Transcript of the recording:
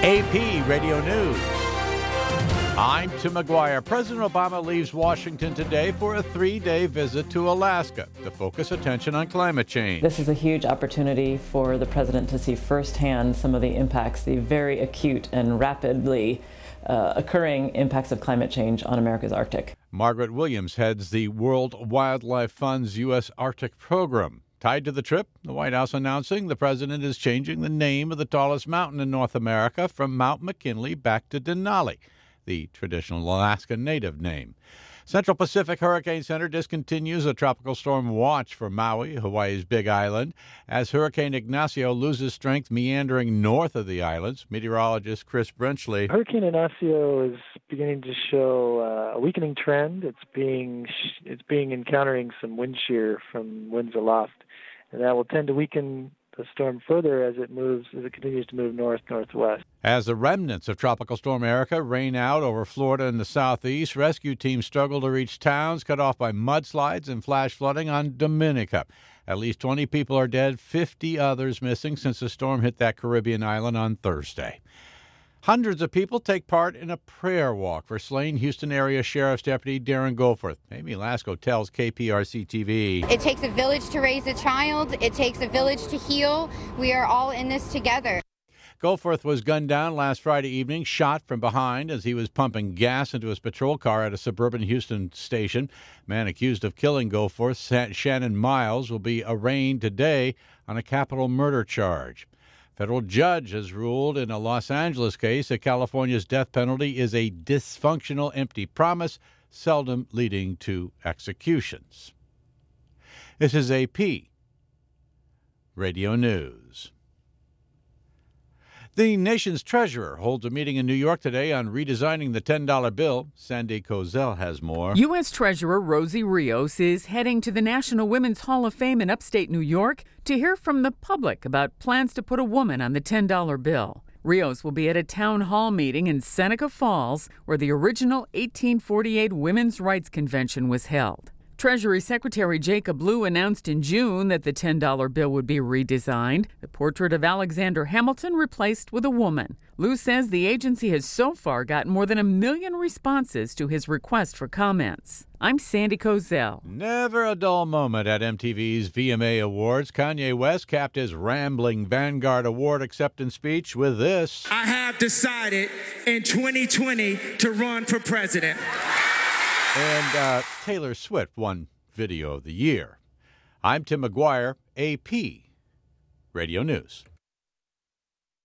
AP Radio News. I'm Tim McGuire. President Obama leaves Washington today for a 3-day visit to Alaska to focus attention on climate change. This is a huge opportunity for the president to see firsthand some of the impacts, the very acute and rapidly occurring impacts of climate change on America's Arctic. Margaret Williams heads the World Wildlife Fund's U.S. Arctic program. Tied to the trip, the White House announcing the president is changing the name of the tallest mountain in North America from Mount McKinley back to Denali, the traditional Alaska Native name. Central Pacific Hurricane Center discontinues a tropical storm watch for Maui, Hawaii's Big Island, as Hurricane Ignacio loses strength meandering north of the islands. Meteorologist Chris Brenchley. Hurricane Ignacio is beginning to show a weakening trend. It's encountering some wind shear from winds aloft, and that will tend to weaken the storm further as it continues to move north-northwest. As the remnants of Tropical Storm Erica rain out over Florida and the southeast, rescue teams struggle to reach towns cut off by mudslides and flash flooding on Dominica. At least 20 people are dead, 50 others missing since the storm hit that Caribbean island on Thursday. Hundreds of people take part in a prayer walk for slain Houston area Sheriff's Deputy Darren Goforth. Amy Lasco tells KPRC-TV. It takes a village to raise a child. It takes a village to heal. We are all in this together. Goforth was gunned down last Friday evening, shot from behind as he was pumping gas into his patrol car at a suburban Houston station. Man accused of killing Goforth, Shannon Miles, will be arraigned today on a capital murder charge. Federal judge has ruled in a Los Angeles case that California's death penalty is a dysfunctional, empty promise, seldom leading to executions. This is AP Radio News. The nation's treasurer holds a meeting in New York today on redesigning the $10 bill. Sandy Kozel has more. U.S. Treasurer Rosie Rios is heading to the National Women's Hall of Fame in upstate New York to hear from the public about plans to put a woman on the $10 bill. Rios will be at a town hall meeting in Seneca Falls, where the original 1848 Women's Rights Convention was held. Treasury Secretary Jacob Lew announced in June that the $10 bill would be redesigned, the portrait of Alexander Hamilton replaced with a woman. Lew says the agency has so far gotten more than 1 million responses to his request for comments. I'm Sandy Kozel. Never a dull moment at MTV's VMA Awards. Kanye West capped his rambling Vanguard Award acceptance speech with this. I have decided in 2020 to run for president. And Taylor Swift won Video of the Year. I'm Tim McGuire, AP Radio News.